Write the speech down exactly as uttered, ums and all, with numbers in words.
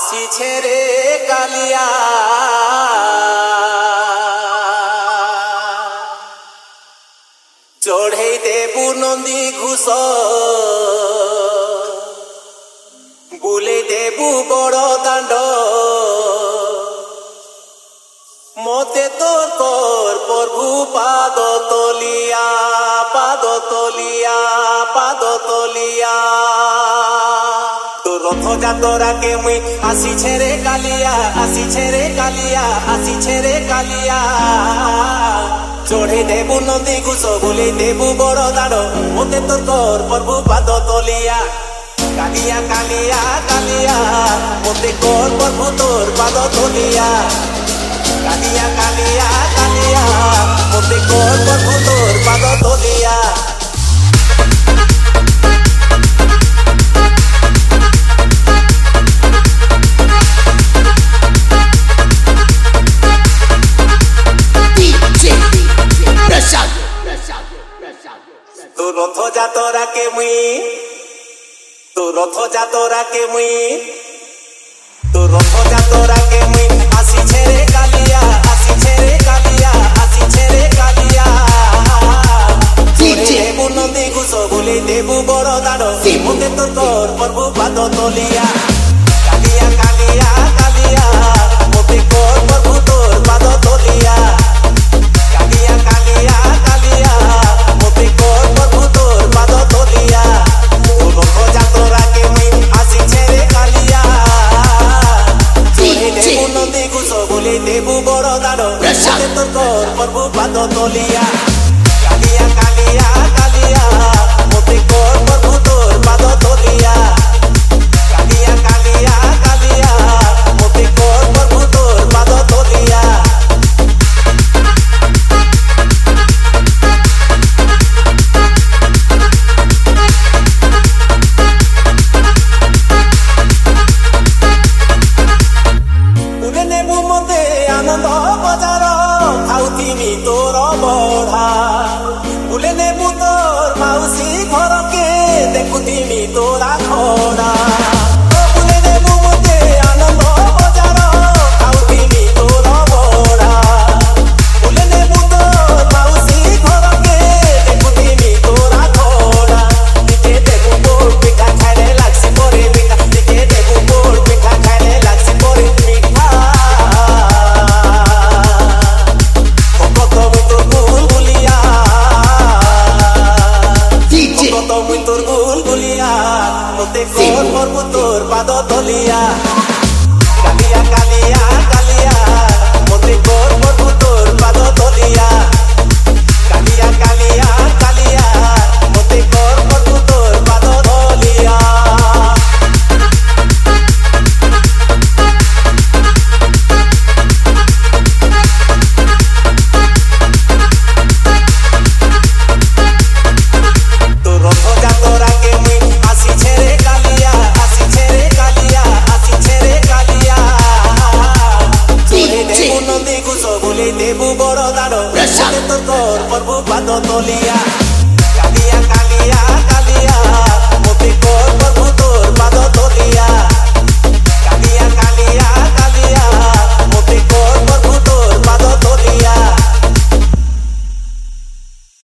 आसी छेरे कालिया चढ़े देबू नंदी घुष बुले देबू बड़ दांड मते तोर तोर प्रभु पाद तलिया पाद तलिया पाद तलिया तो रथ जातरा के मुई आसी छेरे कालिया आसी छेरे कालिया आसी छेरे कालिया चढ़े देबू नंदी घुष बुले देबू बड़ दांड मते तोर तोर प्रभु पाद तलिया कालिया कालिया कालिया मते कर प्रभु तोर पाद तलिया कालिया कालिया कालिया मते कर प्रभु तोर पाद तलिया तो रथ जातरा के मुई तो रथ जातरा के मुई तो रथ जातरा के मुई आसी छेरे कालिया आसी छेरे कालिया आसी छेरे कालिया देबू नंदी घुष बुले देबू बड़ दांड मते तोर तोर प्रभु पाद तलिया कालिया कालिया कालिया मते कर प्रभु तोर पाद तलिया कालिया कालिया कालिया मते कर प्रभु तोर पाद तलिया तो रथ जातरा के मुई आसी छेरे कालिया देबू नंदी घुष बुले देबू बड़ दांड मते तोर तोर प्रभु पाद तलिया कालिया कालिया कालिया मते कर प्रभु तोर पाद तलिया कालिया कालिया कालिया मते कर प्रभु तोर पाद तलिया बुले नेबू मते आनंद बजार खाउथिनी तोर बढ़ा बुले नेबू तोर माउसी घर के देखुथिनी तोरा खड़ा बुले नेबू मते आनंद बजार खाउथिनी तोर बढ़ा बुले नेबू तोर माउसी घर के देखुथिनी तोरा खड़ा दिखे देबू बोल पिठा खाइले लागसी परे मिठा दिखे देबू बोल पिठा खाइले लागसी परे मिठा मते कर प्रभु तोर पाद तलिया कालिया कालिया कालिया मते कर प्रभु तोर पाद तलिया कालिया कालिया कालिया मते कर प्रभु तोर पाद तलिया तो रथ जातरा के मुई आसी छेरे कालिया आसी छेरे कालिया आसी छेरे कालिया चढ़े देबू नंदी घुष बुले देबू बड़ दांड मते तोर तोर प्रभु पाद तलिया